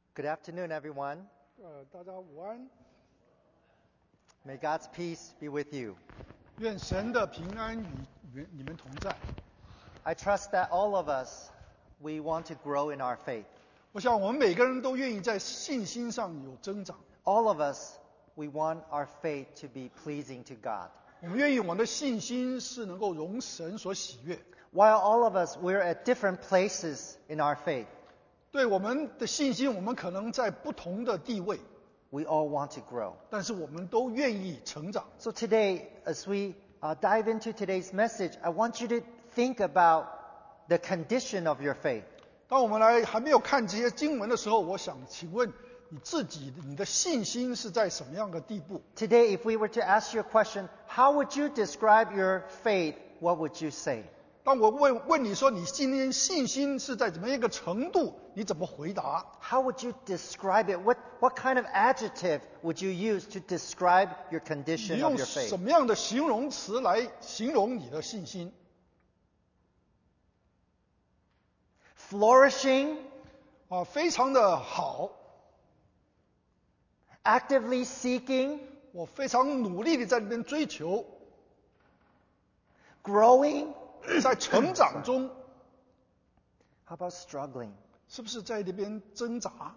Good afternoon, everyone. 大家午安， May God's peace be with you. 愿神的平安与你们同在。 I trust that all of us, we want to grow in our faith. 我想我们每个人都愿意在信心上有增长， All of us, we want our faith to be pleasing to God. 我们愿意我们的信心是能够容神所喜悦。 While all of us, we're at different places in our faith, 对我们的信心，我们可能在不同的地位， we all want to grow. 但是我们都愿意成长。 So today, as we dive into today's message, I want you to think about the condition of your faith. 当我们还没有看这些经文的时候，我想请问你的信心是在什么样的地步？ Today, if we were to ask you a question, how would you describe your faith? What would you say? 当我问你说你今天信心是在怎么样一个程度，你怎么回答？ How would you describe it? What kind of adjective would you use to describe your 你 condition 用 of your 什 faith? 么样的形容词来形容你的信心？ Flourishing, 非常的好， actively seeking, 我非常努力的在那边追求， growing. 在成长中， How about struggling? 是不是在那边挣扎？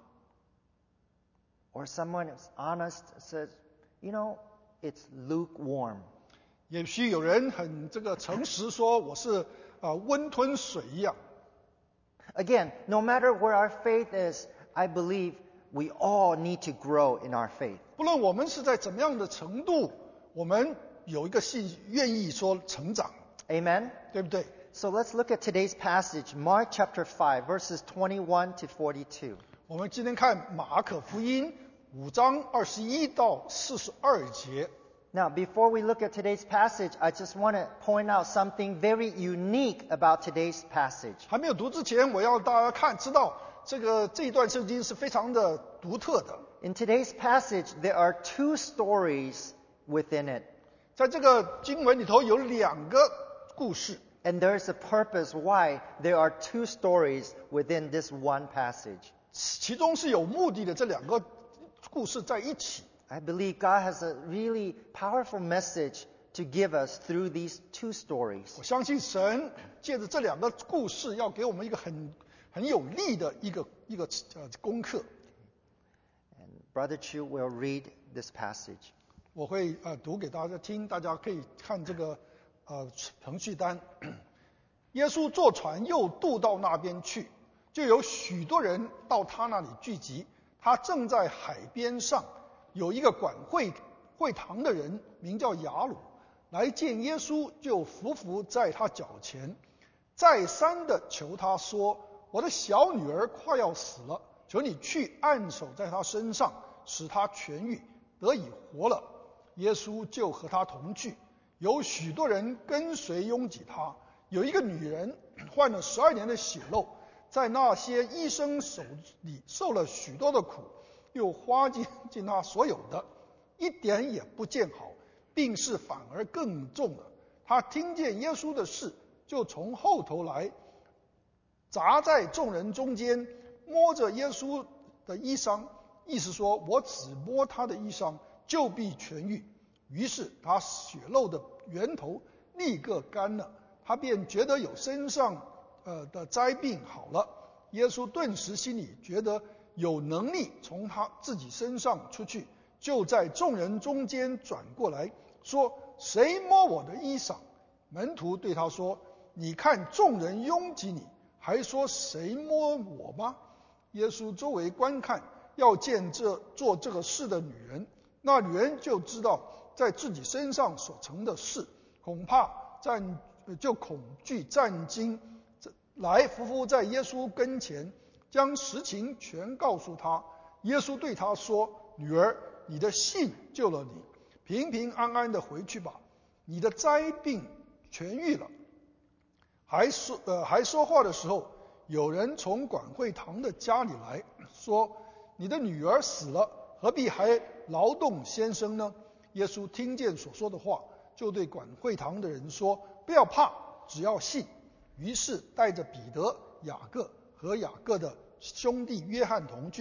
Or someone who's honest says, it's lukewarm. 也许有人很诚实说我是温吞水一样。 Again, no matter where our faith is, I believe we all need to grow in our faith. 不论我们是在怎么样的程度，我们有一个愿意说成长， Amen? 对不对？ So let's look at today's passage, Mark chapter 5, verses 21 to 42. 我们今天看马可福音5章21到42节。 Now, before we look at today's passage, I just want to point out something very unique about today's passage. 还没有读之前，我要大家知道这一段圣经是非常的独特的。 In today's passage, there are two stories within it. 在这个经文里头有2个故事， And there's a purpose why there are two stories within this one passage. 其中是有目的的。这2个故事在一起， I believe God has a really powerful message to give us through these two stories. 我相信神借着这2个故事要给我们一个很有力的一个功课。 And Brother Chu will read this passage. 我会读给大家听，大家可以看这个程序单。耶稣坐船又渡到那边去，就有许多人到他那里聚集。他正在海边上，有一个管会堂的人名叫雅鲁，来见耶稣，就伏在他脚前，再三的求他说：“我的小女儿快要死了，求你去按手在她身上，使她痊愈，得以活了。”耶稣就和他同去，有许多人跟随拥挤他。有一个女人患了12年的血漏，在那些医生手里受了许多的苦，又花尽他所有的，一点也不见好，病势反而更重了。他听见耶稣的事，就从后头来，杂在众人中间，摸着耶稣的衣裳，意思说，我只摸他的衣裳，就必痊愈。于是他血漏的源头立刻干了，他便觉得有身上的灾病好了。耶稣顿时心里觉得有能力从他自己身上出去，就在众人中间转过来说：“谁摸我的衣裳？”门徒对他说：“你看众人拥挤你，还说谁摸我吗？”耶稣周围观看，要见做这个事的女人。那女人就知道在自己身上所成的事，恐惧战惊，来伏在耶稣跟前，将实情全告诉他。耶稣对他说：“女儿，你的信救了你，平平安安的回去吧，你的灾病痊愈了。”还说话的时候，有人从管会堂的家里来说：“你的女儿死了，何必还劳动先生呢？”耶稣听见所说的话，就对管会堂的人说：“不要怕，只要信。”于是带着彼得、雅各和雅各的兄弟约翰同去，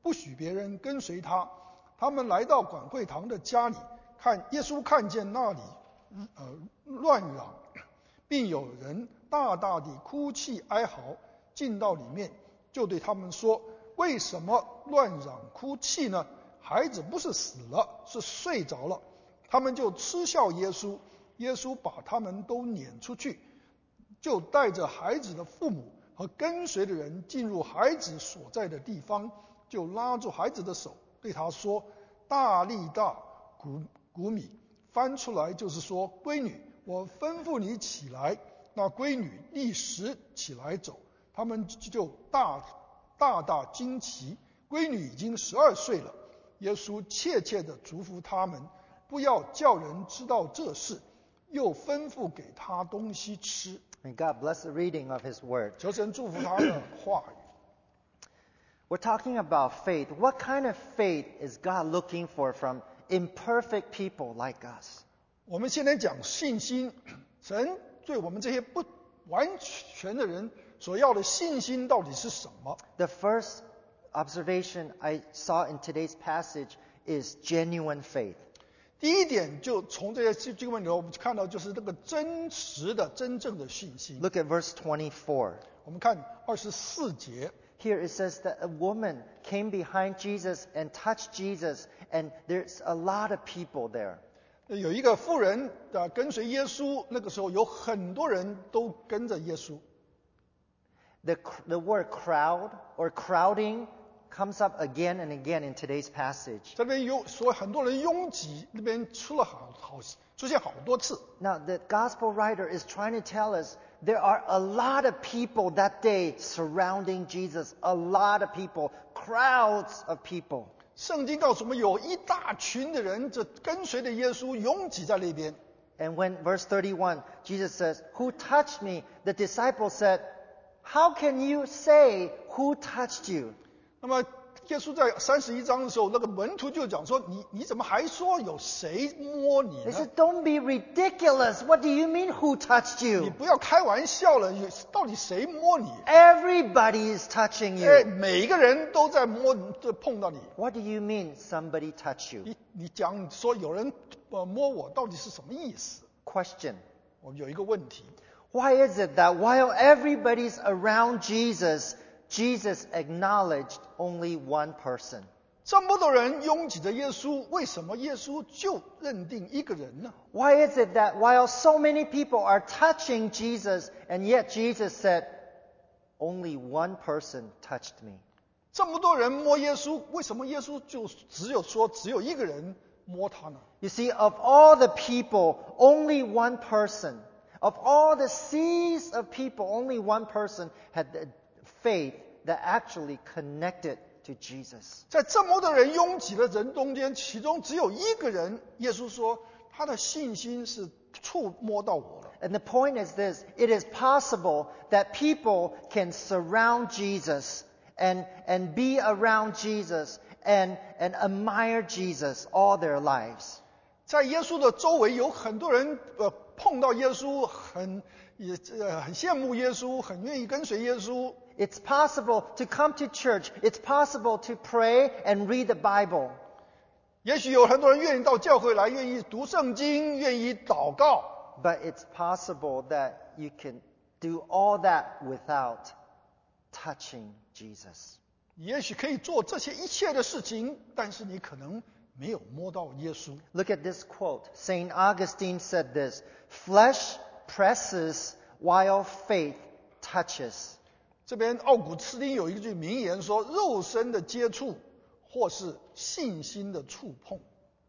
不许别人跟随他。他们来到管会堂的家里，耶稣看见那里乱嚷，并有人大大地哭泣哀嚎，进到里面，就对他们说：为什么乱嚷哭泣呢？孩子不是死了，是睡着了。他们就嗤笑耶稣。耶稣把他们都撵出去，就带着孩子的父母和跟随的人进入孩子所在的地方，就拉住孩子的手，对他说：大利大古米，翻出来就是说，闺女，我吩咐你起来。那闺女立时起来走，他们就大惊奇。闺女已经12岁了。耶稣切切地嘱咐他们，不要叫人知道这事，又吩咐给他东西吃。 May God bless the reading of His Word. 求神祝福他的话语。 We're talking about faith. What kind of faith is God looking for from imperfect people like us? 我们现在讲信心，神对我们这些不完全的人所要的信心到底是什么？ The first observation I saw in today's passage is genuine faith. 第一点，就从这些经文里头，我们看到就是这个真实的、真正的信心。 Look at verse 24. 我们看24节， Here it says that a woman came behind Jesus and touched Jesus, and there's a lot of people there. 有一个妇人跟随耶稣，那个时候有很多人都跟着耶稣。 The word crowd or crowding comes up again and again in today's passage. 这边所以很多人拥挤，那边出现好多次。 Now, the gospel writer is trying to tell us there are a lot of people that day surrounding Jesus. A lot of people, crowds of people. 圣经告诉我们，有一大群的人，这跟随着耶稣，拥挤在那边。 And when verse 31, Jesus says, "Who touched me?" The disciples said, "How can you say who touched you?" 那么耶稣在31章的时候，那个门徒就讲说：“你怎么还说有谁摸你 They 呢？ said, "Don't be ridiculous. What do you mean who touched 你 you? 不要开玩笑了，到底谁摸你？ Everybody is touching 哎， you." 每一个人都在碰到你。 What do you mean somebody touched you? 你讲说有人摸我，到底是什么意思？ Question. 我们有一个问题。 Why is it that while everybody's around Jesus, Jesus acknowledged only one person? 这么多人拥挤着耶稣，为什么耶稣就认定一个人呢？ Why is it that while so many people are touching Jesus, and yet Jesus said, "Only one person touched me"? 这么多人摸耶稣，为什么耶稣就只有一个人摸他呢？ You see, of all the people, only one person, of all the seas of people, only one person had the faith that actually connected to Jesus. 在这么多人拥挤的人中间，其中只有一个人，耶稣说他的信心是触摸到我了。 And the point is this, it is possible that people can surround Jesus and be around Jesus and admire Jesus all their lives. 在耶稣的周围有很多人碰到耶稣，很羡慕耶稣，很愿意跟随耶稣。 It's possible to come to church. It's possible to pray and read the Bible. 也许有很多人愿意到教会来，愿意读圣经，愿意祷告。 But it's possible that you can do all that without touching Jesus. 也许可以做这些一切的事情，但是你可能没有摸到耶稣。 Look at this quote. St. Augustine said this, "Flesh presses while faith touches." 这边奥古斯丁有一句名言说：“肉身的接触，或是信心的触碰。”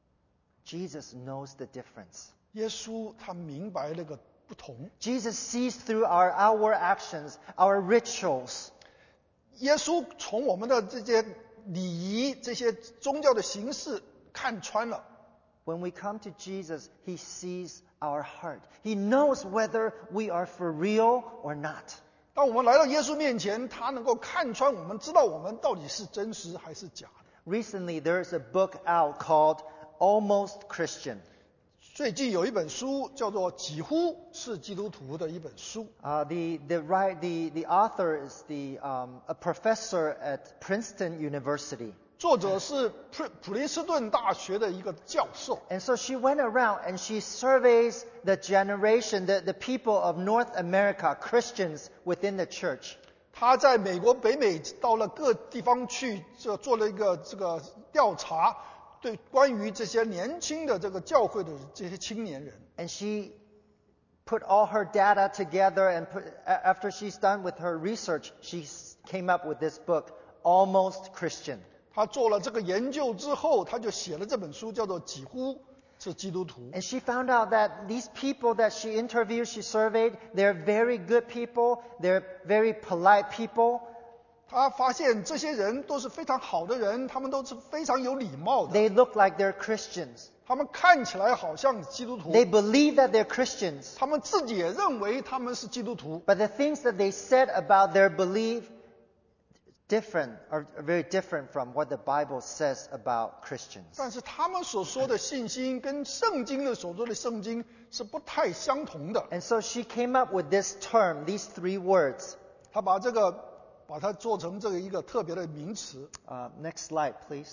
Jesus knows the difference. 耶稣他明白那个不同。 Jesus sees through our outward actions, our rituals. 耶稣从我们的这些礼仪、这些宗教的形式看穿了。 When we come to Jesus, He sees our heart. He knows whether we are for real or not. 当我们来到耶稣面前，他能够看穿我们，知道我们到底是真实还是假的。 Recently, there's a book out called Almost Christian. 最近有一本书叫做《几乎是基督徒》的一本书。 The author is a professor at Princeton University. 作者是普林斯顿大学的一个教授。 And so she went around and she surveys the generation, the people of North America, Christians within the church. 他在美国北美到了各地方去，做了一个这个调查，对关于这些年轻的这个教会的这些青年人。 And she put all her data together, and after she's done with her research, she came up with this book, Almost Christian. 他做了这个研究之后，他就写了这本书，叫做《几乎是基督徒》。 And she found out that these people that she interviewed, she surveyed, they're very good people, they're very polite people. 他发现这些人都是非常好的人，他们都是非常有礼貌的， They look like they're Christians. 他们看起来好像基督徒， They believe that they're Christians. 他们自己也认为他们是基督徒。 But the things that they said about their belief are very different from what the Bible says about Christians. 但是他们所说的信心跟圣经的所说的圣经是不太相同的。 And so she came up with this term, these 3 words. 他把它做成这个一个特别的名词。 Next slide, please.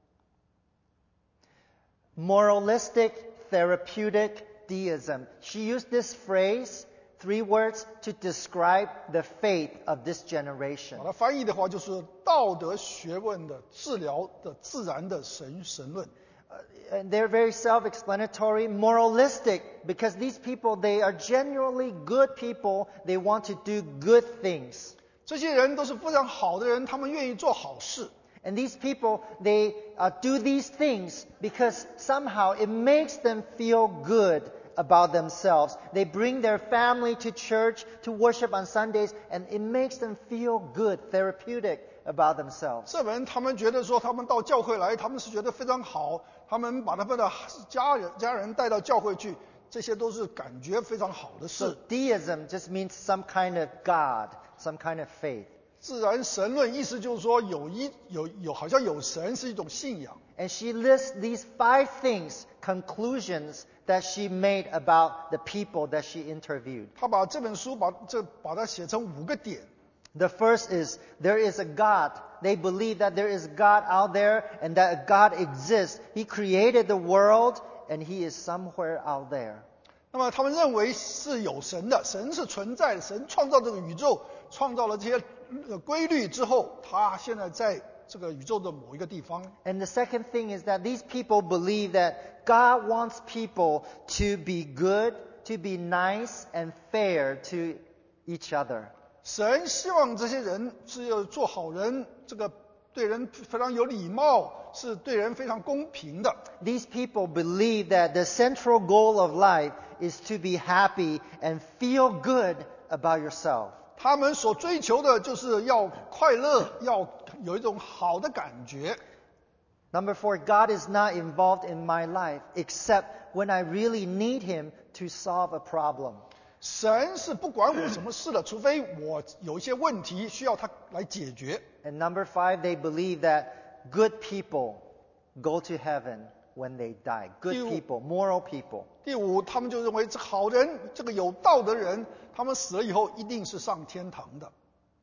Moralistic therapeutic deism. She used this phrase, 3 words, to describe the faith of this generation. 把它翻译的话，就是道德学问的治疗的自然的神论。 And they're very self-explanatory, moralistic, because these people, they are genuinely good people. They want to do good things. 这些人都是非常好的人，他们愿意做好事。 And these people, they do these things because somehow it makes them feel good about themselves. They bring their family to church to worship on Sundays, and it makes them feel good, therapeutic about themselves. 这人他们觉得说，他们到教会来，他们是觉得非常好，他们把他们的家人带到教会去，这些都是感觉非常好的 So 事。 deism just means some kind of God, some kind of faith. 自然神论意思就是说好像有神是一种信仰。 And she lists these 5 things, conclusions that she made about the people that she interviewed. 他把这本书把它写成5个点。 The first is, there is a God. They believe that there is God out there and that God exists. He created the world and He is somewhere out there. 那么他们认为是有神的，神是存在的，神创造这个宇宙，创造了这些规律之后，他现在在这个宇宙的某一个地方。 And the second thing is that these people believe that God wants people to be good, to be nice and fair to each other. 神希望这些人是要做好人，这个对人非常有礼貌，是对人非常公平的。 These people believe that the central goal of life is to be happy and feel good about yourself. 他们所追求的就是要快乐，要有一种好的感觉。 Number 4, God is not involved in my life except when I really need Him to solve a problem. 神是不管我什么事的，除非我有一些问题需要他来解决。 And number 5, they believe that good people go to heaven when they die. Good people, moral people. 第5，他们就认为这好人，这个有道德人，他们死了以后一定是上天堂的。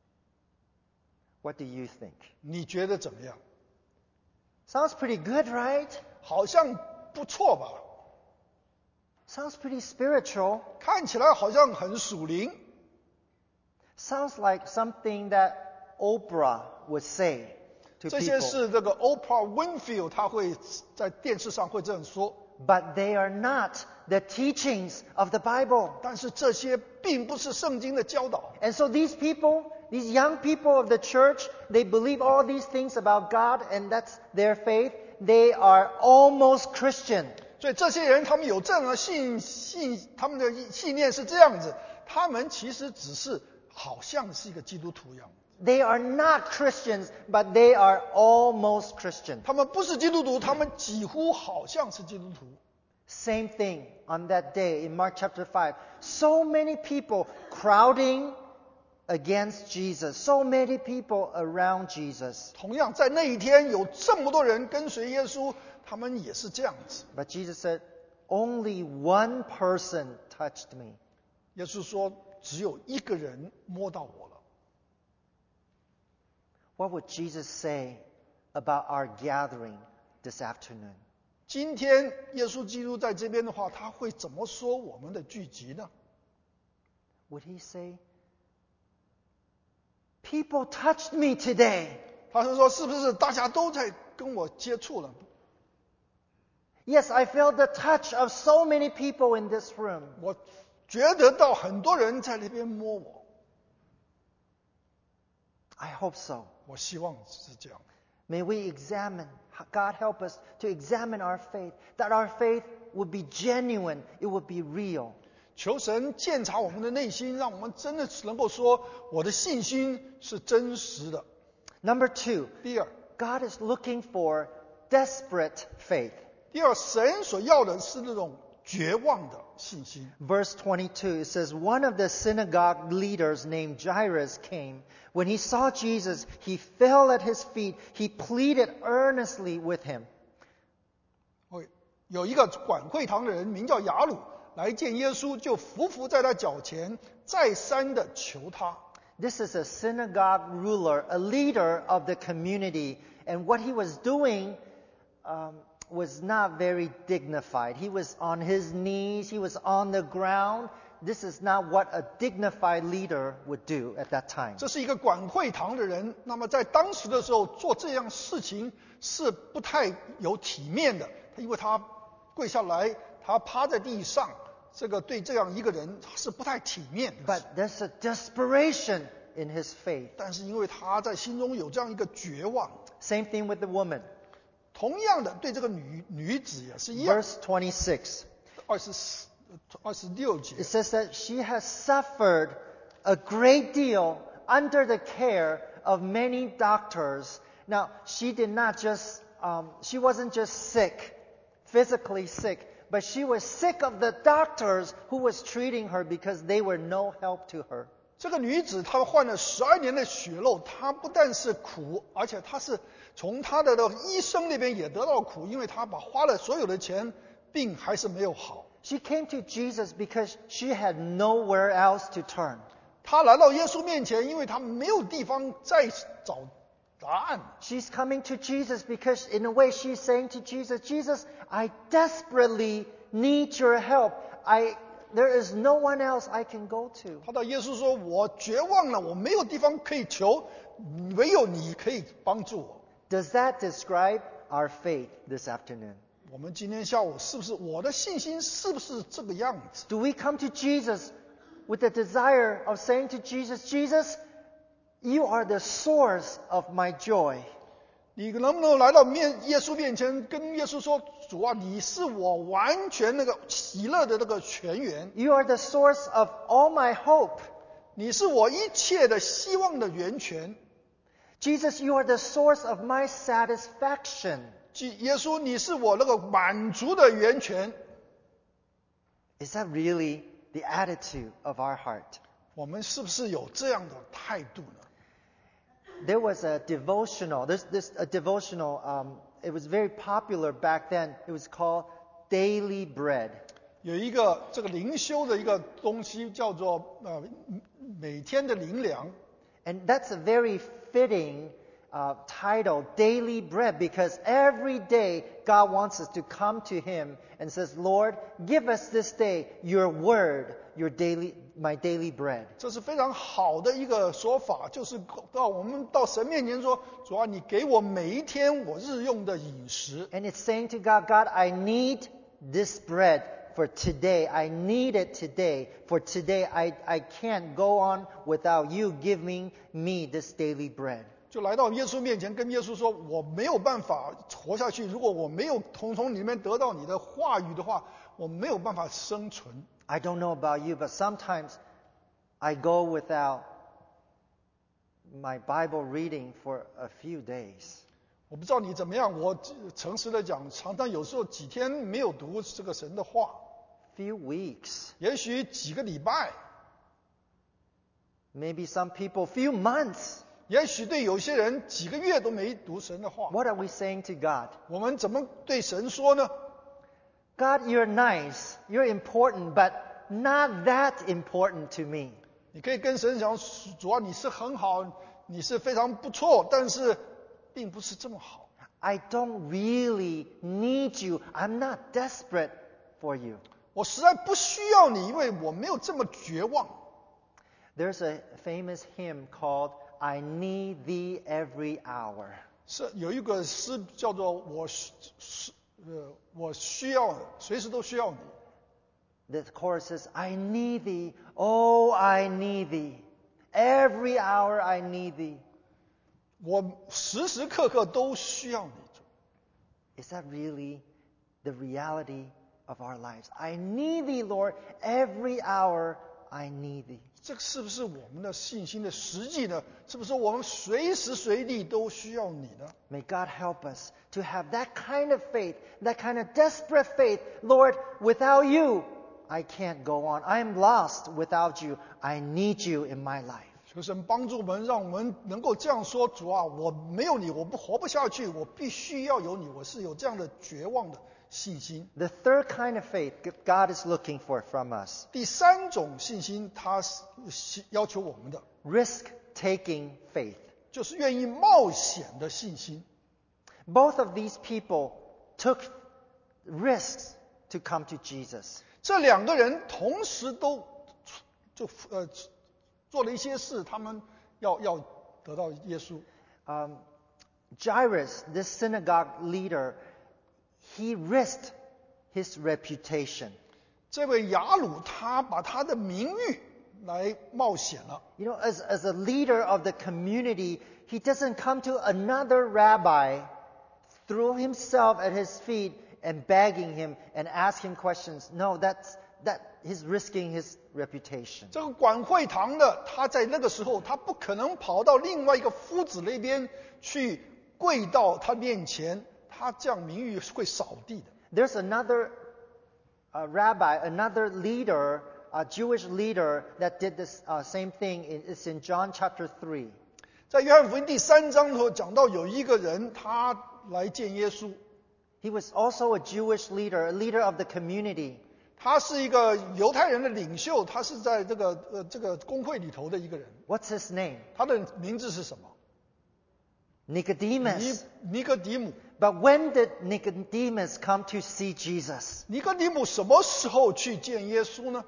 What do you think? 你觉得怎么样？ Sounds pretty good, right? 好像不错吧？ Sounds pretty spiritual. 看起来好像很属灵。 Sounds like something that Oprah would say to 这些 people. 是这个 Oprah Winfield 他会在电视上会这样说， But they are not the teachings of the Bible. 但是这些并不是圣经的教导。 And so these people, these young people of the church, they believe all these things about God, and that's their faith. They are almost Christian. 所以这些人他们有这样的他们的信念是这样子，他们其实只是好像是一个基督徒一样。 They are not Christians, but they are almost Christian. 他们不是基督徒，他们几乎好像是基督徒。 Same thing on that day in Mark chapter 5. So many people crowding against Jesus. So many people around Jesus. 同样在那一天有这么多人跟随耶稣，他们也是这样子。 But Jesus said, only one person touched me. 耶稣说，只有一个人摸到我了。 What would Jesus say about our gathering this afternoon? 今天耶稣基督在这边的话，他会怎么说我们的聚集呢？ Would he say, "People touched me today"? 他是说是不是大家都在跟我接触了？ Yes, I felt the touch of so many people in this room. 我觉得到很多人在那边摸我， I hope so. 我希望是这样。 May we examine, God help us to examine our faith, that our faith would be genuine, it would be real. 求神鉴察我们的内心，让我们真的能够说我的信心是真实的。 Number 2, 第二， God is looking for desperate faith. 第二，神所要的是那种绝望的信心。 Verse 22, it says, One of the synagogue leaders named Jairus came. When he saw Jesus, he fell at his feet. He pleaded earnestly with him. 有一个管会堂的人名叫雅鲁，来见耶稣，就伏在他脚前，再三的求他。 This is a synagogue ruler, a leader of the community. And what he was doing was not very dignified. He was on his knees. He was on the ground. This is not what a dignified leader would do at that time. 这是一个管会堂的人，那么在当时的时候做这样事情是不太有体面的，因为他跪下来，他趴在地上，这个对这样一个人是不太体面的。 But there's a desperation in his faith. 但是因为他在心中有这样一个绝望， Same thing with the woman. 同样的对这个女子也是一样。 Verse 26. 26节 It says that she has suffered a great deal under the care of many doctors. Now, she wasn't just sick, physically sick, but she was sick of the doctors who was treating her because they were no help to her. 这个女子她患了12年的血漏，她不但是苦，而且她是从她的医生那边也得到苦，因为她花了所有的钱，病还是没有好。 She came to Jesus because she had nowhere else to turn. 她来到耶稣面前，因为她没有地方再找答案。 She's coming to Jesus because in a way she's saying to Jesus, Jesus, I desperately need your help. There is no one else I can go to. 她到耶稣说：“我绝望了，我没有地方可以求，唯有你可以帮助我。” Does that describe our faith this afternoon? 我们今天下午是不是我的信心是不是这个样子？ Do we come to Jesus with the desire of saying to Jesus, Jesus, you are the source of my joy? 你能不能来到耶稣面前，跟耶稣说：“主啊，你是我完全那个喜乐的那个泉源， You are the source of all my hope. 你是我一切的希望的源泉。 Jesus, you are the source of my satisfaction. 耶稣，你是我那个满足的源泉。” Is that really the attitude of our heart? 我们是不是有这样的态度呢？ There was a devotional. A devotional. It was very popular back then. It was called Daily Bread. 有一个这个灵修的一个东西叫做每天的灵粮， And that's a very fitting title, Daily Bread, because every day God wants us to come to Him and says, Lord, give us this day your word, my daily bread. 这是非常好的一个说法，就是我们到神面前说：“主啊，你给我每一天我日用的饮食。” And it's saying to God, God, I need this bread for today. I need it today. For today, I can't go on without you giving me this daily bread. 就来到耶稣面前，跟耶稣说：“我没有办法活下去，如果我没有从里面得到你的话语的话，我没有办法生存。” I don't know about you, but sometimes I go without my Bible reading for a few days. 我不知道你怎么样，我诚实的讲，常常有时候几天没有读这个神的话， Few weeks. 也许几个礼拜， Maybe some people few months. 也许对有些人几个月都没读神的话。 What are we saying to God? 我们怎么对神说呢？ God, you're nice, you're important, but not that important to me. 你可以跟神讲：“主啊，你是很好，你是非常不错，但是并不是这么好。 I don't really need you. I'm not desperate for you. 我实在不需要你，因为我没有这么绝望。 There's a famous hymn called I Need Thee Every Hour. 是有一个诗叫做我需要，随时都需要你。 The chorus says, I need thee, oh, I need thee. Every hour I need thee. 我时时刻刻都需要你。 Is that really the reality of our lives? I need thee, Lord. Every hour I need thee. 这是不是我们的信心的实际呢？是不是我们随时随地都需要你呢？ May God help us to have that kind of faith, that kind of desperate faith. Lord, without you, I can't go on. I'm lost without you. I need you in my life. 求神帮助我们，让我们能够这样说：主啊，我没有你，我活不下去，我必须要有你。我是有这样的绝望的信心。 The third kind of faith God is looking for from us. 第三种信心，它是要求我们的， Risk-taking faith. 就是愿意冒险的信心。 Both of these people took risks to come to Jesus. 这两个人同时都做了一些事，他们要得到耶稣。 Jairus, this synagogue leader, he risked his reputation. 这位雅鲁他把他的名誉来冒险了。 You know, as a leader of the community, he doesn't come to another rabbi, throw himself at his feet and begging him and ask him questions. No, he's risking his reputation. 这个管会堂的，他在那个时候，他不可能跑到另外一个夫子那边去跪到他面前，他这样名誉是会扫地的。 There's another rabbi, another leader, a Jewish leader that did this same thing. It's in John chapter 3. 在约翰福音第3章头讲到有一个人，他来见耶稣， He was also a Jewish leader, a leader of the community. 他是一个犹太人的领袖，他是在这个公会里头的一个人。 What's his name? 他的名字是什么？ Nicodemus. 尼哥底母。 But when did Nicodemus come to see Jesus? 尼哥底母什么时候去见耶稣呢？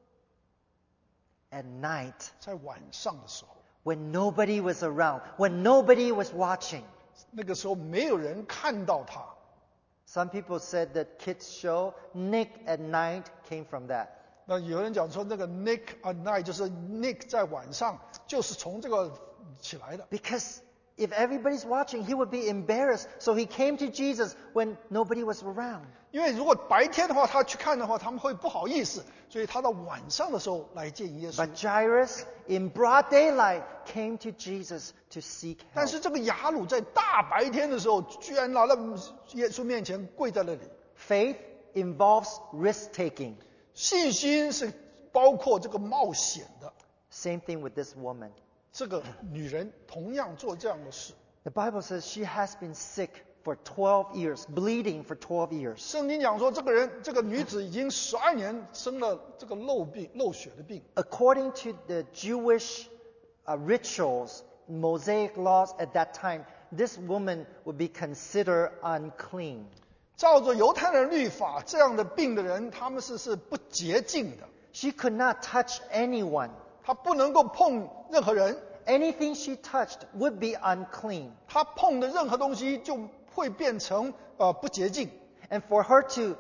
At night, 在晚上的时候， when nobody was around, when nobody was watching. 那个时候没有人看到他。 Some people said that kids show Nick at Night came from that. 那有人讲说，那个 Nick at night 就是 Nick 在晚上，就是从这个起来的。 Because if everybody's watching, he would be embarrassed. So he came to Jesus when nobody was around. 因为如果白天的话，他去看的话，他们会不好意思，所以他到晚上的时候来见耶稣。 But Jairus, in broad daylight, came to Jesus to seek 但 help. 是这个雅鲁在大白天的时候，居然来到耶稣面前跪在那里。 Faith involves risk-taking. 信心是包括这个冒险的。 Same thing with this woman. 这个女人同样做这样的事。 The Bible says she has been sick for 12 years, bleeding for 12 years. 圣经讲说，这个女子已经12年生了这个漏血的病。 According to the Jewish rituals, Mosaic laws at that time, this woman would be considered unclean. 照着犹太人的律法，这样的病的人，他们是不洁净的。 She could not touch anyone. 她不能够碰任何人， Anything she touched would be unclean. 她碰的任何东西就会变成不洁净。 And for her to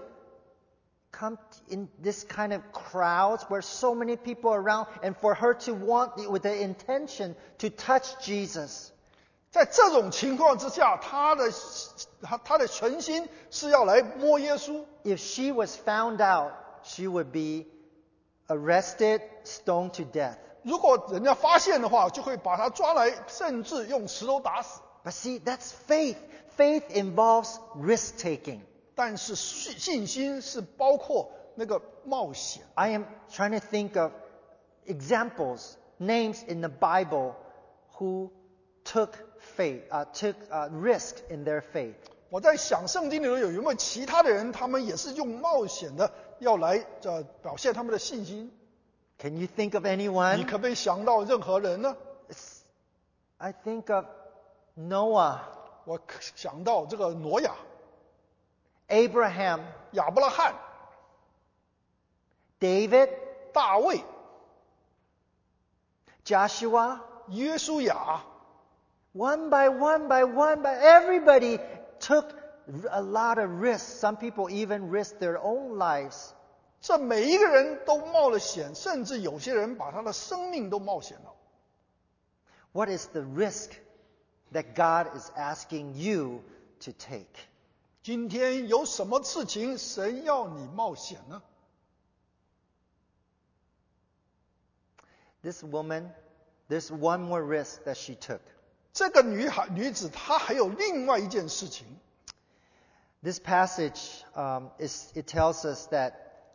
come in this kind of crowds where so many people are around, and for her to want with the intention to touch Jesus, 在这种情况之下，她的全心是要来摸耶稣。 if she was found out, she would be arrested, stoned to death. 如果人家发现的话，就会把她抓来，甚至用石头打死。 But see, that's faith. Faith involves risk-taking. 但是信心是包括那个冒险。 I am trying to think of examples, names in the Bible who took risk in their faith. 我在想圣经里头有没有其他的人，他们也是用冒险的要来表现他们的信心？ Can you think of 你 anyone? 可不可以想到任何人呢？ I think of Noah. 我想到这个挪亚、 Abraham, 亚伯拉罕、 David, 大卫、 Joshua. 约书亚， One by one by one by everybody took a lot of risks. Some people even risked their own lives. 这每一个人都冒了险，甚至有些人把他的生命都冒险了。 What is the risk that God is asking you to take? 今天有什么事情神要你冒险呢？ This woman, there's one more risk that she took. 这个女子她还有另外一件事情。 This passage, it tells us that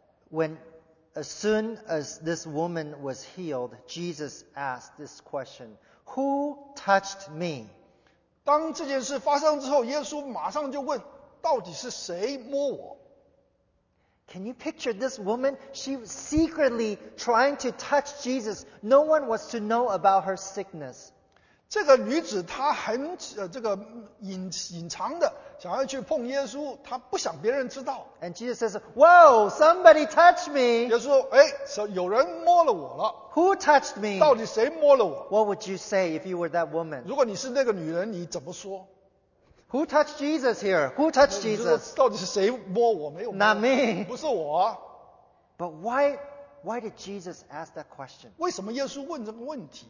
as soon as this woman was healed, Jesus asked this question, "Who touched me?" 当这件事发生之后，耶稣马上就问：到底是谁摸我？ Can you picture this woman? She was secretly trying to touch Jesus. No one was to know about her sickness. 这个女子她很这个隐藏的想要去碰耶稣，她不想别人知道。 And Jesus says, "Whoa, somebody touched me." 耶稣说：哎，有人摸了我了， Who touched me? 到底谁摸了我？ What would you say if you were that woman? 如果你是那个女人，你怎么说？ Who touched Jesus here? Who touched 你就说 Jesus? 到底是谁摸我？没有摸 Not me. 不是我啊。 But why did Jesus ask that question? 为什么耶稣问这个问题？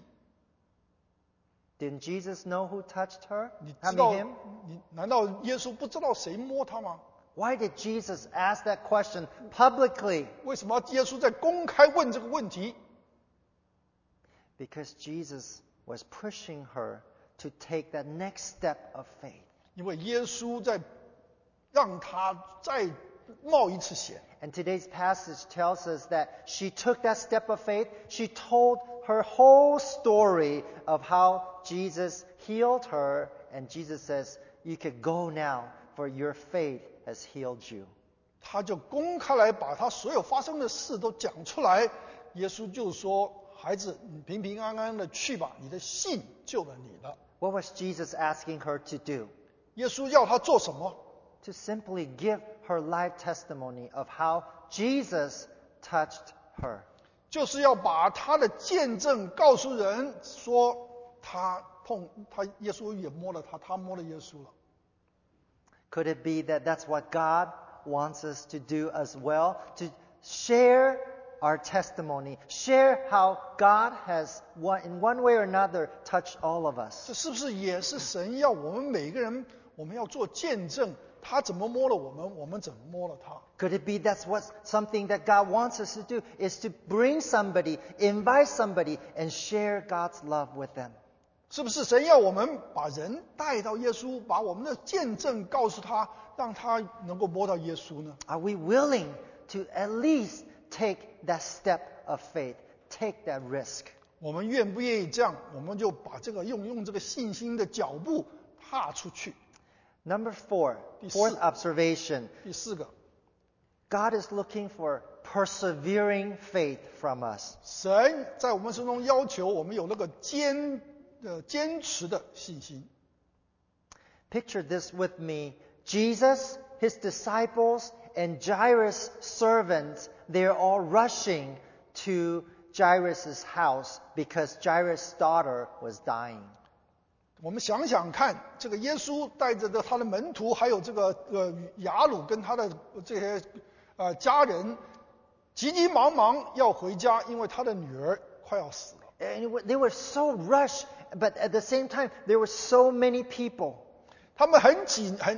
Didn't Jesus know who touched her? 你 I 知 mean 道 him? 难道耶稣不知道谁摸他吗？ Why did Jesus ask that question publicly? 为什么耶稣在公开问这个问题？ Because Jesus was pushing her to take that next step of faith. 因为耶稣在让他再冒一次险。 And today's passage tells us that she took that step of faith. She told her whole story of how Jesus healed her. And Jesus says, "You can go now, for your faith has healed you." 他就公开来把他所有发生的事都讲出来。耶稣就说：“孩子，你平平安安的去吧，你的信救了你了。 What was Jesus asking her to do? ” 耶稣要他做什么？ To simply give her life testimony of how Jesus touched her. 就是要把他的见证告诉人，说他耶稣也摸了他，他摸了耶稣了。 Could it be that that's what God wants us to do as well? To share our testimony, share how God has, in one way or another, touched all of us. 这是不是也是神要我们每个人，我们要做见证？他怎么摸了我们，我们怎么摸了他？ Could it be that's something that God wants us to do, is to bring somebody, invite somebody, and share God's love with them? 是不是神要我们把人带到耶稣，把我们的见证告诉他，让他能够摸到耶稣呢？ Are we willing to at least take that step of faith, take that risk? 我们愿不愿意这样？我们就把这个用这个信心的脚步踏出去。 Number fourth observation. 第四个， God is looking for persevering faith from us. 神在我们身中要求我们有那个坚持的信心。 Picture this with me. Jesus, his disciples, and Jairus' servants, they're all rushing to Jairus' house because Jairus' daughter was dying. 我们想想看，这个耶稣带着他的门徒，还有这个雅鲁跟他的这些家人，急急忙忙要回家，因为他的女儿快要死了。 And they were so rushed, but at the same time, there were so many people. 他们很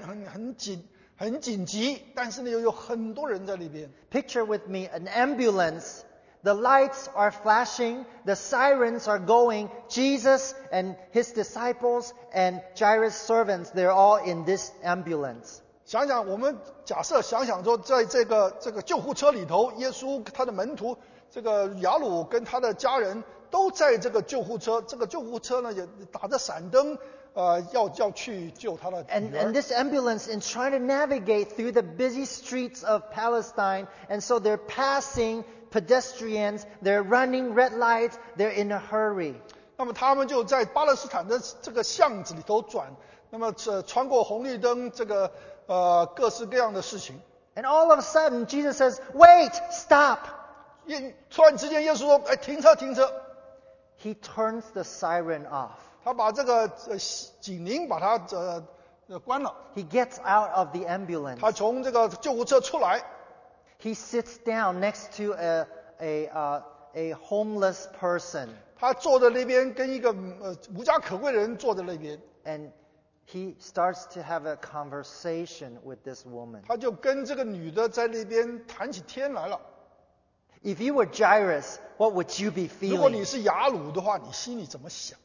紧急，但是呢又有很多人在那边。 Picture with me an ambulance. The lights are flashing, the sirens are going. Jesus and his disciples and Jairus' servants, they're all in this ambulance. 想想，我们假设想想说，在这个救护车里头，耶稣他的门徒，这个雅鲁跟他的家人都在这个救护车。这个救护车呢也打着闪灯，要去救他的女儿。 And this ambulance is trying to navigate through the busy streets of Palestine. And so they're passing pedestrians, they're running red lights, they're in a hurry. 那么他们就在巴勒斯坦的这个巷子里头转，那么穿过红绿灯，这个各式各样的事情。 And all of a sudden, Jesus says, "Wait, stop." 突然之间，耶稣说：“哎，停车，停车。” He turns the siren off. 他把这个警铃把它关了。 He gets out of the ambulance. 他从这个救护车出来。 He sits down next to a homeless person. 他坐在那边，跟一个无家可归的人坐在那边。 And he starts to have a conversation with this woman. 他就跟这个女的在那边谈起天来了。 If you were Jairus, what would you be 如果你 feeling? 是雅鲁的话，你心里怎么想？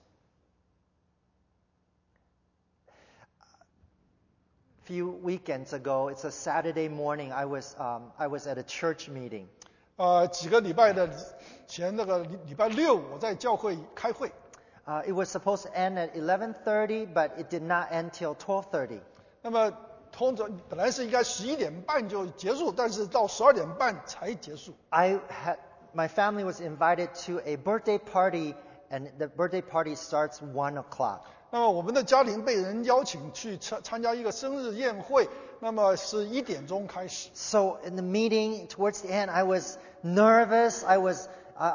Few weekends ago, it's a Saturday morning. I was at a church meeting. 几个礼拜的前，那个礼拜六，我在教会开会。 It was supposed to end at 11:30, but it did not end till 12:30. 那么通常本来是应该11点半就结束，但是到12点半才结束。 My family was invited to a birthday party, and the birthday party starts 1 o'clock. 那么我们的家庭被人邀请去参加一个生日宴会，那么是1点钟开始。 So in the meeting, towards the end, I was nervous. I was,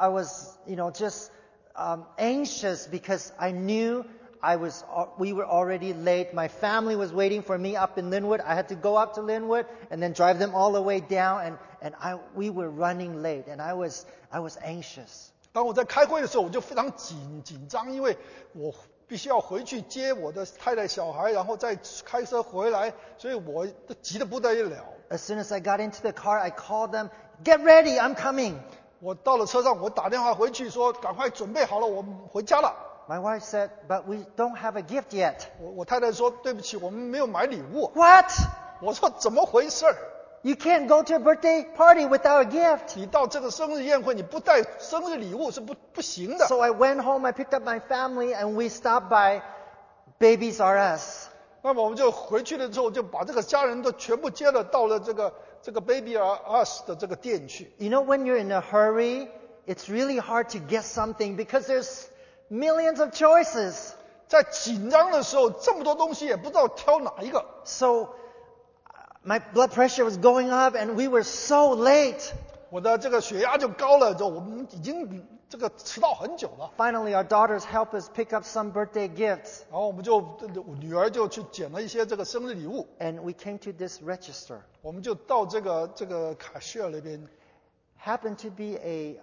just anxious because I knew we were already late. My family was waiting for me up in Linwood. I had to go up to Linwood and then drive them all the way down, and we were running late, and I was anxious. 当我在开会的时候，我就非常紧张，因为我必须要回去接我的太太小孩，然后再开车回来，所以我急得不得了。 As soon as I got into the car, I called them, "Get ready, I'm coming." 我到了车上，我打电话回去说：“赶快准备好了，我们回家了。” My wife said, "But we don't have a gift yet." 我太太说：“对不起，我们没有买礼物。” What? 我说：“怎么回事？ You can't go to a birthday party without a gift. 你到这个生日宴会，你不带生日礼物是不行的。” So I went home, I picked up my family, and we stopped by Babies R Us. 那么我们就回去了之后，就把这个家人都全部接了，到了这个 Baby R Us 的这个店去。 You know, when you're in a hurry, it's really hard to get something because there's millions of choices. 在紧张的时候，这么多东西也不知道挑哪一个。 So my blood pressure was going up, and we were so late. 我的这个血压就高了，我们已经这个迟到很久了。 Finally, our daughters helped us pick up some birthday gifts. 然后我女儿就去捡了一些这个生日礼物。 And we came to this register. 我们就到这个卡西尔那边。 Happened to be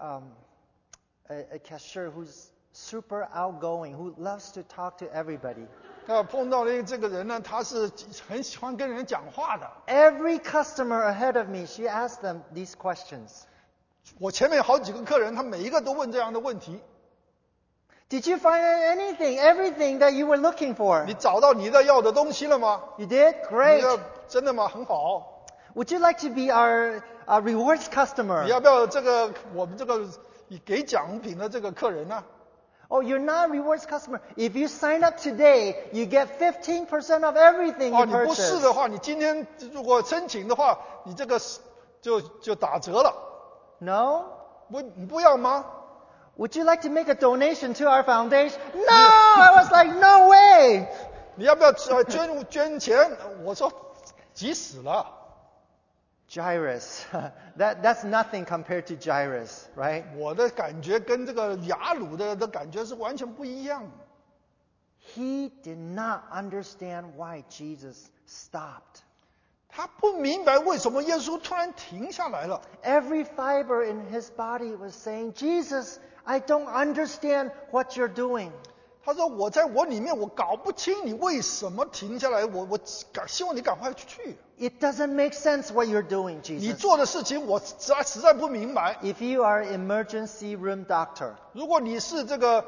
a cashier who's super outgoing, who loves to talk to everybody. 碰到了这个人呢，他是很喜欢跟人讲话的。 Every customer ahead of me, she asked them these questions. 我前面好几个客人，他每一个都问这样的问题。 Did you find everything that you were looking for? 你找到你的要的东西了吗？ You did? 你 Great. 的真的吗？很好。 Would you like to be our rewards 你 customer? 要不要我们这个给奖品的这个客人呢？ Oh, you're not a rewards customer. If you sign up today, you get 15% of everything you 你不是 purchase. 的话，你今天如果申请的话，你这个就打折了。 No? 你不要吗？ Would you like to make a donation to our foundation? No! I was like, no way! 你要不要捐钱？我说急死了。 Jairus. That's nothing compared to Jairus, right? 我的感觉跟这个雅鲁的感觉是完全不一样。 He did not understand why Jesus stopped. 他不明白为什么耶稣突然停下来了。 Every fiber in his body was saying, Jesus, I don't understand what you're doing. 他说：“我在我里面，我搞不清你为什么停下来。我希望你赶快去。 It doesn't make sense what you're doing, 你 Jesus. 做的事情我实在不明白。 If you are an emergency room doctor, 如果你是这个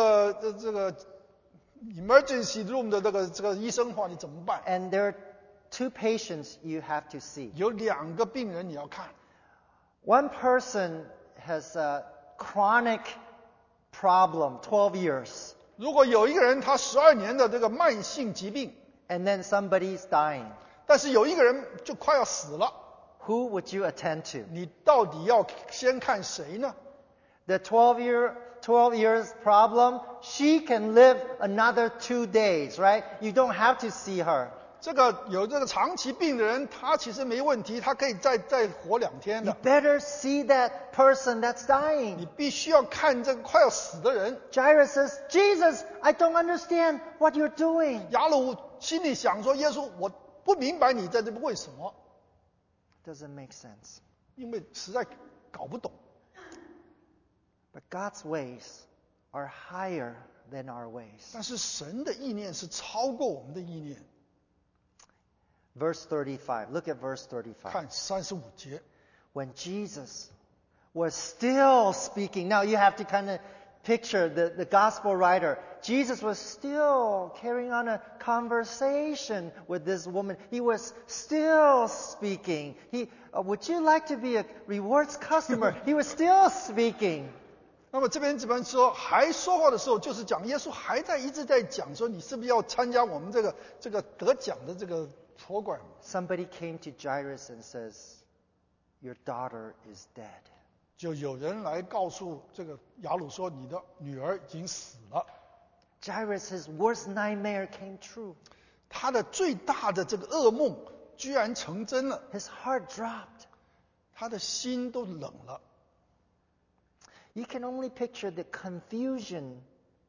emergency room 的这个医生的话，你怎么办？ and there are 2 patients you have to see. 有2个病人你要看。 One person has a chronic problem, 12 years, 如果有一个人他12年的这个慢性疾病， and then somebody's dying. 但是有一个人就快要死了， Who would you attend to? 你到底要先看谁呢？ The 12 years problem, she can live another 2 days, right? You don't have to see her. 有这个长期病的人，他其实没问题，他可以再活2天 You 的。 better see that person that's 你 dying. 必须要看这个快要死的人。 Jairus says, Jesus, I don't understand what you're doing. 雅鲁心里想说：“耶稣，我不明白你在这边为什么， Doesn't make sense. 因为实在搞不懂。 But God's ways are higher than our ways. 但是神的意念是超过我们的意念。 Verse 35. Look at verse 35. 看35节， When Jesus was still speaking. Now you have to kind of picture the gospel writer. Jesus was still carrying on a conversation with this woman. He was still speaking. Would you like to be a rewards customer? He was still speaking. 那么这边说还说话的时候，就是讲耶稣还一直在讲说，你是不是要参加我们这个得奖的这个 program？ Somebody came to Jairus and says, "Your daughter is dead." 就有人来告诉这个雅鲁说，你的女儿已经死了。 Jairus, his worst nightmare came true. 他的最大的这个噩梦居然成真了， His heart dropped. 他的心都冷了。 You can only picture the confusion,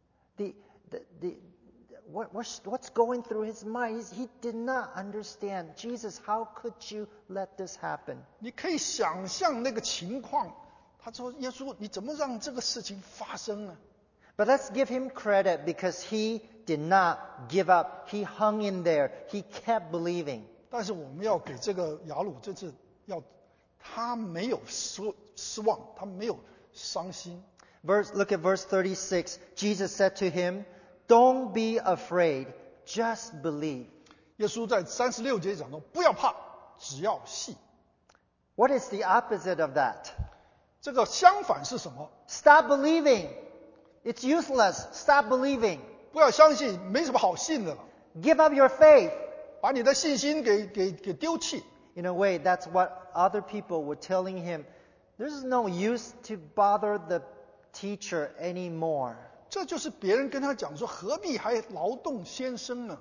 what's going through his mind. He did not understand. Jesus, how could you let this happen? 你可以想象那个情况。他说：“耶稣，你怎么让这个事情发生呢？” But let's give him credit because he did not give up. He hung in there. He kept believing. 但是我们要给这个雅鲁，这次他没有失望，他没有伤心。 Look at verse 36. Jesus said to him, "Don't be afraid. Just believe." 耶稣在36节讲说：“不要怕，只要信。” What is the opposite of that? 这个相反是什么？ Stop believing. It's useless. Stop believing. 不要相信，没什么好信的了， Give up your faith. 把你的信心给丢弃。 In a way, that's what other people were telling him. There's no use to bother the teacher anymore. 这就是别人跟他讲说，何必还劳动先生呢？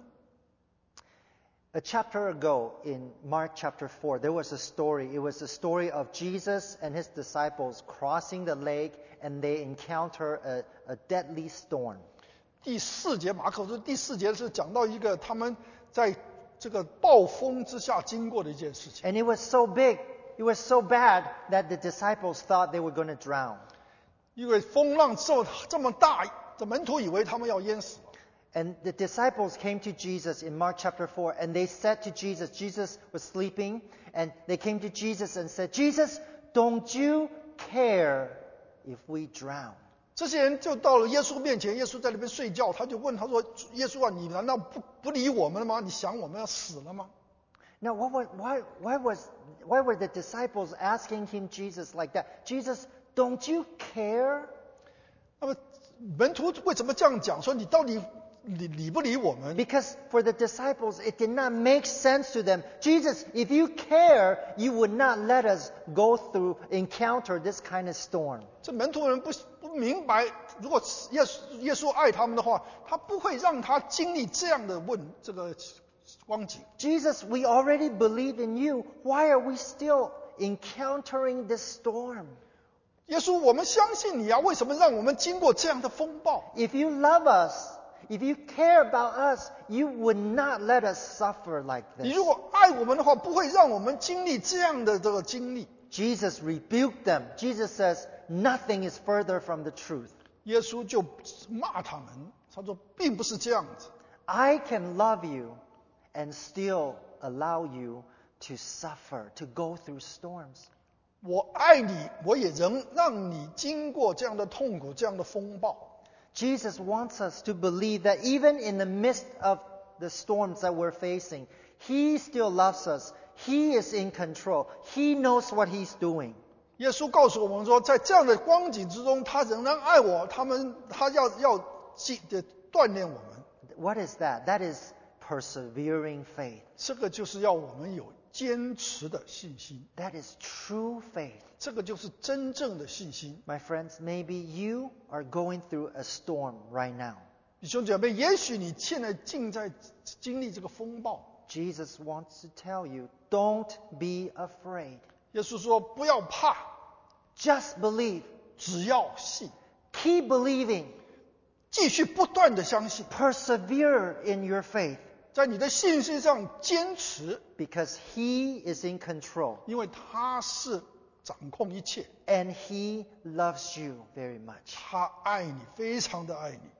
A chapter ago in Mark chapter 4, there was a story. It was the story of Jesus and his disciples crossing the lake and they encounter a deadly storm. 第4节，马可说第4节是讲到一个他们在这个暴风之下经过的一件事情。 And it was so big, it was so bad that the disciples thought they were going to drown. 因为风浪这么大，这门徒以为他们要淹死了。 And the disciples came to Jesus in Mark chapter 4 and they said to Jesus, Jesus was sleeping, and they came to Jesus and said, "Jesus, don't you care if we drown?" 这些人就到了耶稣面前，耶稣在那边睡觉，他就问他说：“耶稣啊，你难道不理我们了吗？你想我们要死了吗？” Now, why were the disciples asking him Jesus like that? Jesus, don't you care? 那么门徒为什么这样讲？说你到底理不理我们？ Because for the disciples, it did not make sense to them. Jesus, if you care, you would not let us encounter this kind of storm. 这门徒人不明白，如果耶稣爱他们的话，他不会让他经历这样的这个光景。 Jesus, we already believe in you. Why are we still encountering this storm? 耶稣，我们相信你啊，为什么让我们经过这样的风暴？ If you love us, if you care about us, you would not let us suffer like 你 this. 如果爱我们的话，不会让我们经历这样的这个经历。 Jesus rebuked them. Jesus says, nothing is further from the truth. 耶稣就骂他们，他说并不是这样子。 I can love you and still allow you to suffer, to go through storms. 我爱你，我也仍让你经过这样的痛苦，这样的风暴。 Jesus wants us to believe that even in the midst of the storms that we're facing, He still loves us. He is in control. He knows what He's doing. 耶稣告诉我们说，在这样的光景之中，他仍然爱我，他要锻炼我们。 What is that? That is persevering faith. 这个就是要我们有坚持的信心。 That is true faith. 这个就是真正的信心。 My friends, maybe you are going through a storm right now. 弟兄姐妹，也许你现在正在经历这个风暴。 Jesus wants to tell you, don't be afraid. 耶稣说不要怕， Just believe. 只要信， Keep believing. 继续不断的相信， Persevere in your faith 在你的信心上坚持， because He is in control 因为他是掌控一切， and He loves you very much. 他爱你，非常的爱你。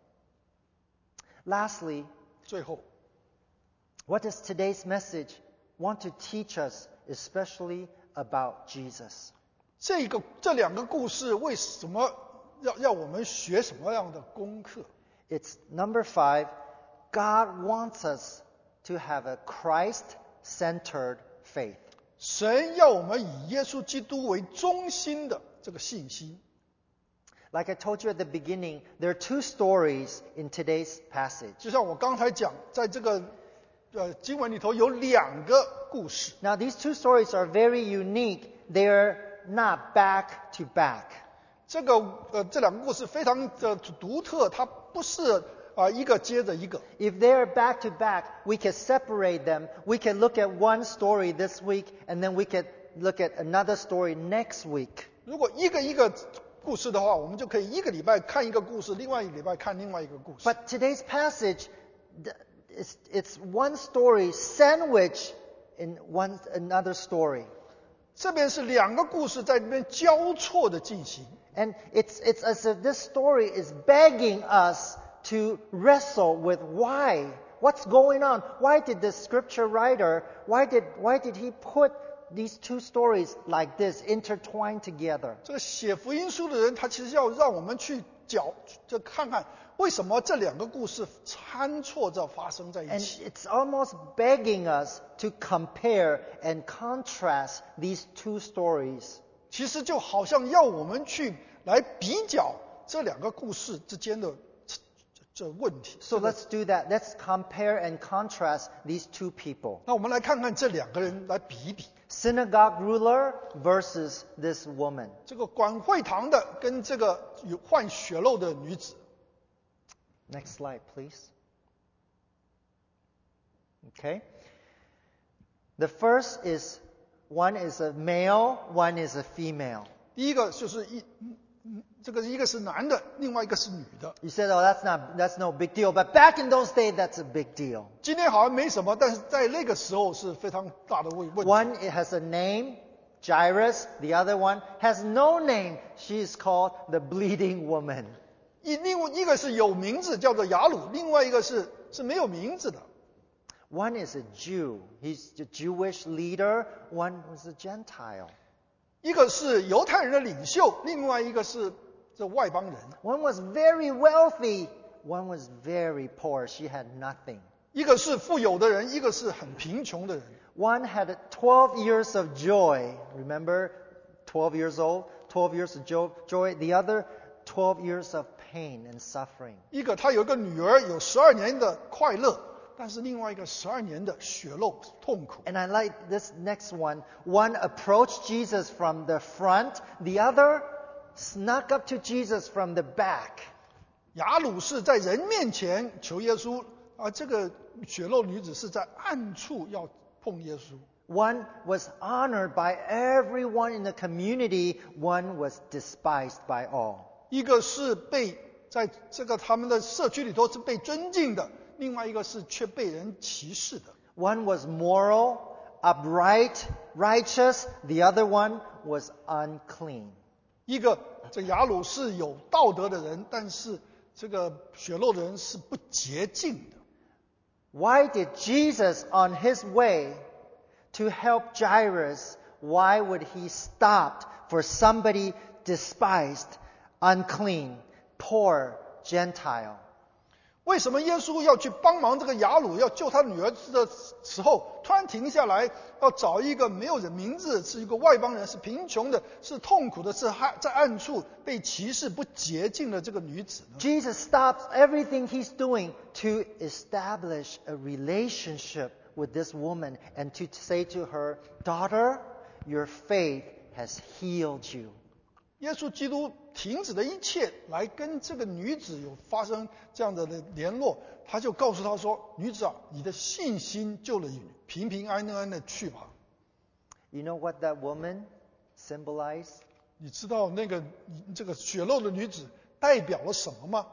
Lastly, 最后， what does today's message want to teach us, especially about Jesus? 这两个故事为什么要我们学什么样的功课？ It's number 5. God wants us to have a Christ-centered faith. 神要我们以耶稣基督为中心的这个信心。 Like I told you at the beginning, there are 2 stories in today's passage. 就像我刚才讲，在这个经文里头有2个故事。 Now, these 2 stories are very unique. They're not back to back. 这2个故事非常的独特，它不是一个接着一个。 If they're back to back, we can separate them. We can look at one story this week, and then we can look at another story next week. 如果一个故事的话，我们就可以一个礼拜看一个故事，另外一个礼拜看另外一个故事。 But today's passage, it's one story sandwiched in another story. 这边是2个故事在那边交错的进行， And it's as if this story is begging us to wrestle with why. What's going on? Why did the scripture writer, why did he put these 2 stories like this intertwined together? 这个写福音书的人，他其实要让我们去看看为什么这2个故事参错着发生在一 And 起。 it's almost begging us to compare and contrast these 2 stories. 其实就好像要我们去来比较这2个故事之间的这问题。 So let's do that. Let's compare and contrast these 2 people. 那我们来看看这2个人来比一比， Synagogue ruler versus this woman. 这个管会堂的跟这个有患血漏的女子。 Next slide, please. Okay. The first is, one is a male, one is a female. 第一个就是这个一个是男的，另外一个是女的。 You said, oh, that's no big deal. But back in those days, that's a big deal. 今天好像没什么，但是在那个时候是非常大的问题。 One, it has a name, Jairus. The other one has no name. She is called the bleeding woman. 另外一个是有名字，叫做雅鲁；另外一个是没有名字的。 One is a Jew. He's a Jewish leader. One was a Gentile. 一个是犹太人的领袖，另外一个是这外邦人。 One was very wealthy. One was very poor. She had nothing. 一个是富有的人，一个是很贫穷的人。 One had 12 years of joy. Remember, 12 years old, 12 years of joy. The other, 12 years of pain and suffering. 一个他有一个女儿，有12年的快乐，但是另外一个12年的血漏痛苦。 And I like this next one. One approached Jesus from the front. The other snuck up to Jesus from the back. 雅鲁是在人面前求耶稣，这个血漏女子是在暗处要碰耶稣。 One was honored by everyone in the community. One was despised by all. 一个是在这个他们的社区里头是被尊敬的，另外一个是却被人歧视的。 One was moral, upright, righteous. The other one was unclean. 一个这雅鲁是有道德的人，但是这个血漏的人是不洁净的。 Why did Jesus, on his way to help Jairus, why would he stop for somebody despised, unclean, poor, Gentile? 为什么耶稣要去帮忙这个雅鲁，要救他女儿的时候，突然停下来，要找一个没有人名字，是一个外邦人，是贫穷的，是痛苦的，是在暗处被歧视、不洁净的这个女子呢？ Jesus stops everything he's doing to establish a relationship with this woman and to say to her, "Daughter, your faith has healed you." 耶稣基督停止了一切，来跟这个女子有发生这样的联络，他就告诉她说：“女子啊，你的信心救了你，平平安安的去吧。” You know what that woman symbolized? 你知道这个血漏的女子代表了什么吗？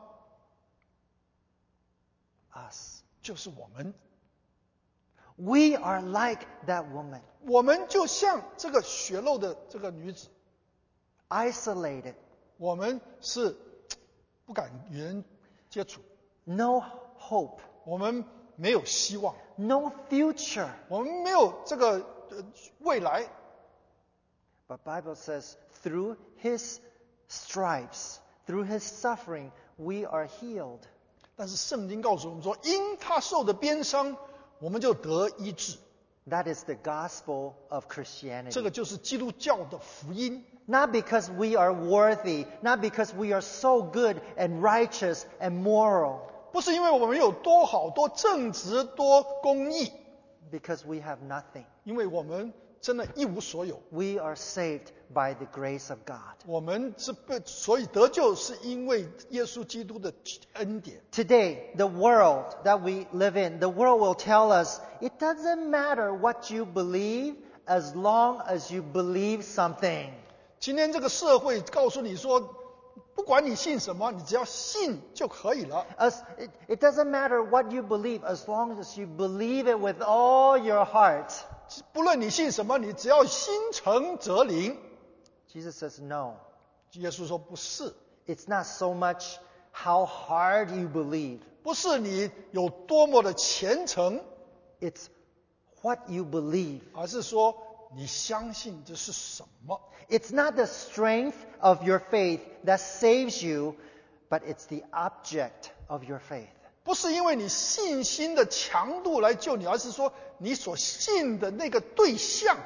Us. 就是我们， We are like that woman, 我们就像这个血漏的这个女子， isolated, 我们是不敢与人接触， no hope, 我们没有希望， no future. 我们没有这个未来。 But Bible says, through his stripes, through his suffering, we are healed. 但是圣经告诉我们说，因他受的鞭伤，我们就得医治。 That is the gospel of 这 Christianity. 个就是基督教的福音， Not because we are worthy, not because we are so good and righteous and moral, 不是因为我们有多好、多正直、多公义， because we have nothing. 因为我们真的一无所有。 We are saved by the grace of God. 我们所以得救，是因为耶稣基督的恩典。 Today, the world that we live in, the world will tell us, it doesn't matter what you believe as long as you believe something. 今天这个社会告诉你说，不管你信什么，你只要信就可以了。 It doesn't matter what you believe as long as you believe it with all your heart. 不论你信什么，你只要心诚则灵。 Jesus says, no. 耶稣说不是， It's not so much how hard you believe. 不是你有多么的虔诚， It's what you believe. 而是说你相信这是什么。 It's not the strength of your faith that saves you, but it's the object of your faith. 不是因为你信心的强度来救你，而是说你所信的那个对象。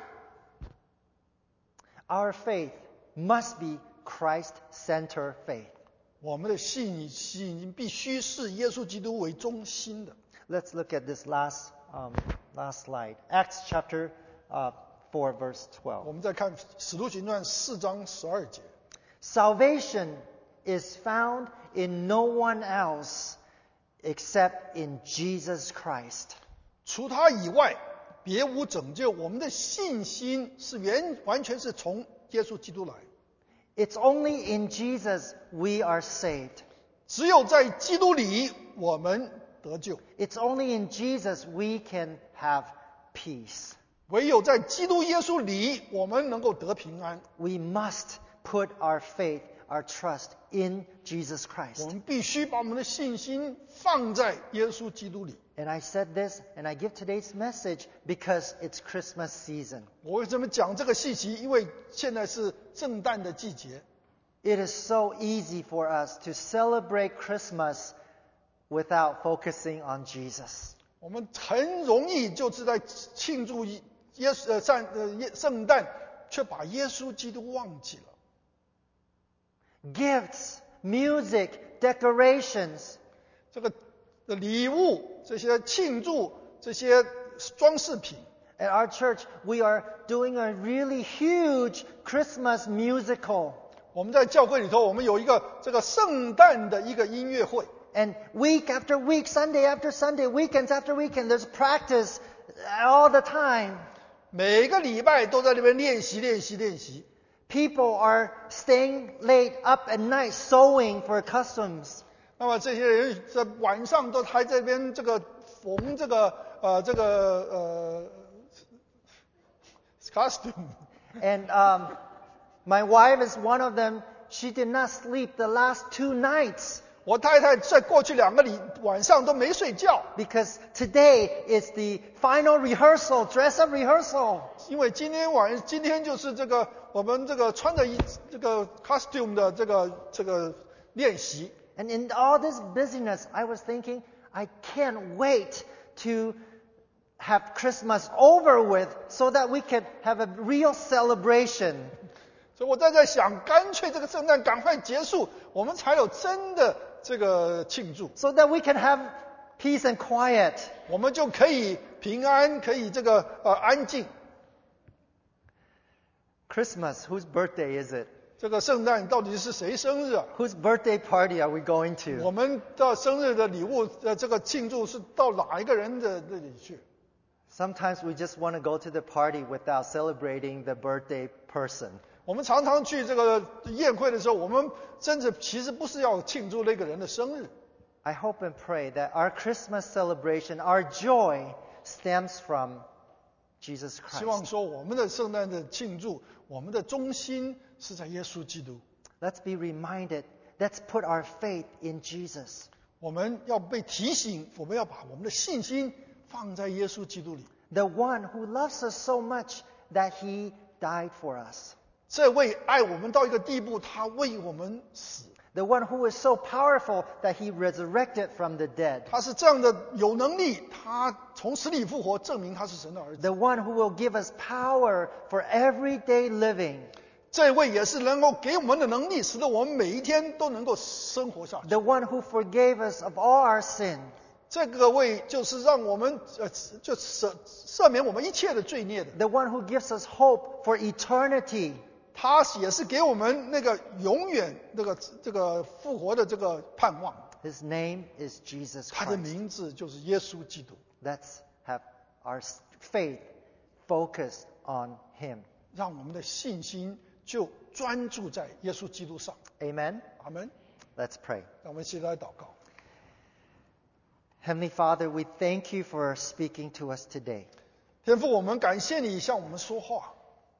Our faith must be Christ-centered faith. 我们的信心必须是耶稣基督为中心的。 Let's look at this last slide. Acts chapter 4, verse 12. 我们再看《使徒行传》4章12节。 Salvation is found in no one else except in Jesus Christ. 除他以外，别无拯救。我们的信心是完全是从耶稣基督来。 It's only in Jesus we are saved. 只有在基督里，我们得救。 It's only in Jesus we can have peace. 唯有在基督耶稣里，我们能够得平安。 We must put our faith, our trust in Jesus 我 Christ. 们必须把我们的信心放在耶稣基督里。 And I said this, and I give today's message because it's Christmas season. 我为什么讲这个信息？因为现在是圣诞的季节。 It is so easy for us to celebrate Christmas without focusing on Jesus. 我们很容易就是在庆祝圣诞，却把耶稣基督忘记了。 Gifts, music, decorations. 这个礼物、这些庆祝、这些装饰品， At our church, we are doing a really huge Christmas musical. 我们在教会里头，我们有一个这个圣诞的一个音乐会。 And week after week, Sunday after Sunday, weekends after weekend, there's practice all the time. 每个礼拜都在那边练习。 People are staying late up at night sewing for customs. 那么这些人在晚上都还在那边这个缝costume。 And my wife is one of them. She did not sleep the last 2 nights 我太太在过去2个晚上都没睡觉， because today is the final rehearsal, dress up rehearsal. 因为今天就是这个我们这个穿着这个 costume 的这个练习。 And in all this busyness, I was thinking, I can't wait to have Christmas over with so that we can have a real celebration. 所以我在想，干脆这个圣诞赶快结束，我们才有真的这个庆祝。 So that we can have peace and quiet. 我们就可以平安，可以安静。 Christmas, whose birthday is it? 这个圣诞到底是谁生日啊？ Whose birthday party are we going 我 to? 们的生日的礼物这个庆祝是到哪一个人的那里去？ Sometimes we just want to go to the party without celebrating the birthday person. 我们常常去这个宴会的时候，我们真的其实不是要庆祝那个人的生日。 I hope and pray that our Christmas celebration, our joy, stems from Jesus 希望 Christ. 说我们的圣诞的庆祝，我们的中心是在耶稣基督。 Let's be reminded. Let's put our faith in Jesus. 我们要被提醒，我们要把我们的信心放在耶稣基督里。 The one who loves us so much that he died for us. 这位爱我们到一个地步，他为我们死。 The one who is so powerful that he resurrected from the dead. 他是这样的有能力，他从死里复活，证明他是神的儿子。 The one who will give us power for everyday living. 这位也是能够给我们的能力，使得我们每一天都能够生活下去。 The one who forgave us of all our sin. 这个位就是让我们就赦免我们一切的罪孽的。 The one who gives us hope for eternity. 他也是给我们那个永远这个复活的这个盼望。 His name is Jesus 他的 Christ. 名字就是耶稣基督。 Let's have our faith focused on him. 让我们的信心就专注在耶稣基督上。 Amen. 阿门。 Let's pray. 让我们一起来祷告。 Heavenly Father, we thank you for speaking to us today. 天父，我们感谢你向我们说话。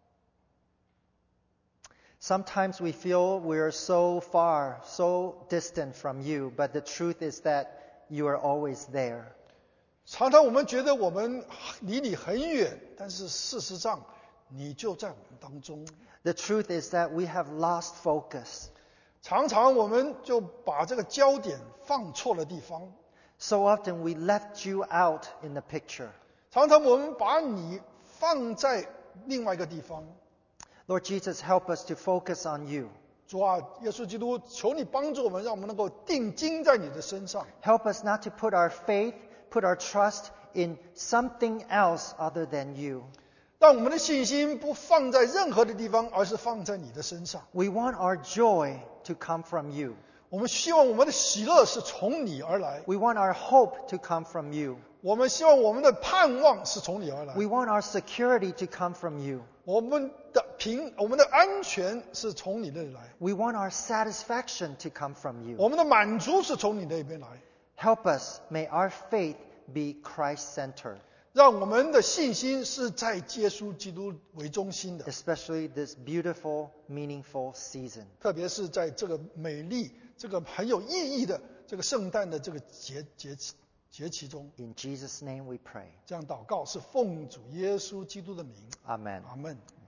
Sometimes we feel we're so far, so distant from you, but the truth is that you are always there. 常常我们觉得我们离你很远，但是事实上你就在我们当中。 The truth is that we have lost focus. 常常我们就把这个焦点放错了地方。 So often we left you out in the picture. 常常我们把你放在另外一个地方。 Lord Jesus, help us to focus on you. 主啊，耶稣基督，求你帮助我们，让我们能够定睛在你的身上。 Help us not to put our faith, put our trust in something else other than you. 让我们的信心不放在任何的地方，而是放在你的身上。 We want our joy to come from you. 我们希望我们的喜乐是从你而来， We want our hope to come from you. 我们希望我们的盼望是从你而来， We want our security to come from you. 我们的安全是从你那里来， We want our satisfaction to come from you. 我们的满足是从你那边来。 Help us, may our faith be Christ-centered, 让我们的信心是在耶稣基督为中心的， especially this beautiful, meaningful season. 特别是在这个美丽、这个很有意义的这个圣诞的这个节期中。 In Jesus' name we pray. 这样祷告是奉主耶稣基督的名， Amen. 阿门。